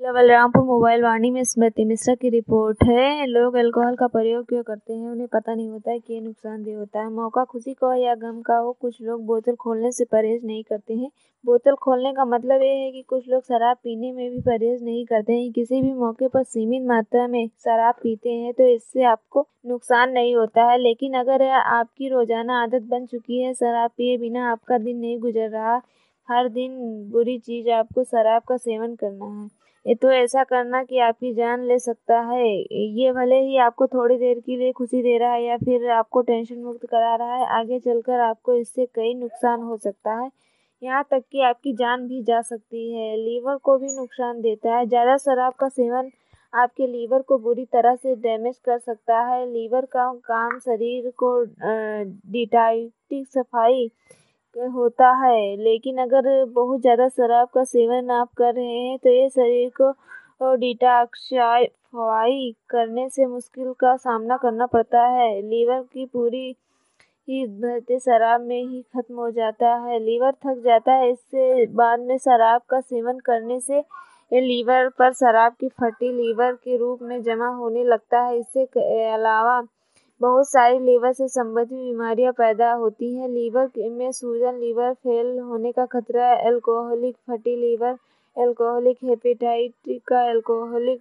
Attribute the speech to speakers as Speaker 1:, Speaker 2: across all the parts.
Speaker 1: जिला बलरामपुर मोबाइल वाणी में स्मृति मिश्रा की रिपोर्ट है। लोग अल्कोहल का प्रयोग क्यों करते हैं, उन्हें पता नहीं होता है कि ये नुकसानदेह होता है। मौका खुशी का हो या गम का हो, कुछ लोग बोतल खोलने से परहेज नहीं करते हैं। बोतल खोलने का मतलब ये है कि कुछ लोग शराब पीने में भी परहेज नहीं करते हैं। किसी भी मौके पर सीमित मात्रा में शराब पीते हैं तो इससे आपको नुकसान नहीं होता है, लेकिन अगर आपकी रोजाना आदत बन चुकी है, शराब पिए बिना आपका दिन नहीं गुजर रहा, हर दिन बुरी चीज आपको शराब का सेवन करना है, ये तो ऐसा करना कि आपकी जान ले सकता है। ये भले ही आपको थोड़ी देर के लिए खुशी दे रहा है या फिर आपको टेंशन मुक्त करा रहा है, आगे चलकर आपको इससे कई नुकसान हो सकता है, यहाँ तक कि आपकी जान भी जा सकती है। लीवर को भी नुकसान देता है। ज़्यादा शराब का सेवन आपके लीवर को बुरी तरह से डैमेज कर सकता है। लीवर का काम शरीर को डिटॉक्सिफाई सफाई होता है, लेकिन अगर बहुत ज़्यादा शराब का सेवन आप कर रहे हैं तो ये शरीर को डिटॉक्सिफाई करने से मुश्किल का सामना करना पड़ता है। लीवर की पूरी ही भरते शराब में ही खत्म हो जाता है। लीवर थक जाता है। इससे बाद में शराब का सेवन करने से ये लीवर पर शराब की फैटी लीवर के रूप में जमा होने लगता है। इससे अलावा बहुत सारी लीवर से संबंधित बीमारियां पैदा होती हैं। लीवर में सूजन, लीवर फेल होने का खतरा, alcoholic fatty liver, alcoholic hepatitis का, अल्कोहलिक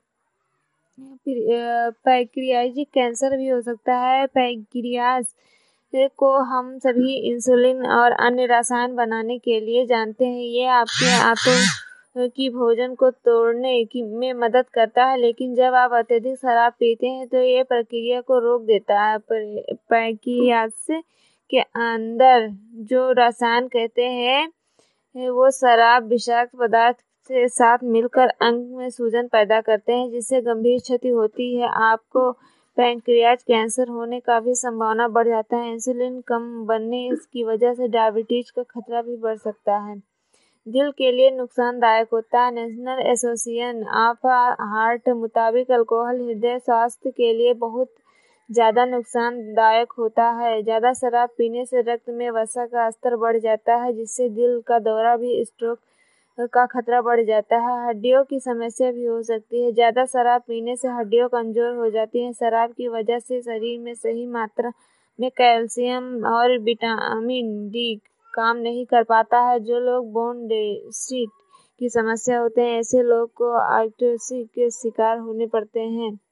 Speaker 1: पैंक्रियाजिक कैंसर भी हो सकता है। पैंक्रियाज को हम सभी इंसुलिन और अन्य रसायन बनाने के लिए जानते हैं। ये आपके आंतों की भोजन को तोड़ने में मदद करता है, लेकिन जब आप अत्यधिक शराब पीते हैं तो ये प्रक्रिया को रोक देता है। पैंक्रियाज के अंदर जो रसायन कहते हैं वो शराब विषाक्त पदार्थ के साथ मिलकर अंग में सूजन पैदा करते हैं, जिससे गंभीर क्षति होती है। आपको पैंक्रियाज कैंसर होने का भी संभावना बढ़ जाता है। इंसुलिन कम बनने की वजह से डायबिटीज का खतरा भी बढ़ सकता है। दिल के लिए नुकसानदायक होता है। नेशनल एसोसिएशन ऑफ हार्ट मुताबिक अल्कोहल हृदय स्वास्थ्य के लिए बहुत ज़्यादा नुकसानदायक होता है। ज़्यादा शराब पीने से रक्त में वसा का स्तर बढ़ जाता है, जिससे दिल का दौरा भी, स्ट्रोक का खतरा बढ़ जाता है। हड्डियों की समस्या भी हो सकती है। ज़्यादा शराब पीने से हड्डियां कमजोर हो जाती हैं। शराब की वजह से शरीर में सही मात्रा में कैल्शियम और विटामिन डी काम नहीं कर पाता है। जो लोग बोन डेसिट की समस्या होते हैं, ऐसे लोग को आर्थराइटिस के शिकार होने पड़ते हैं।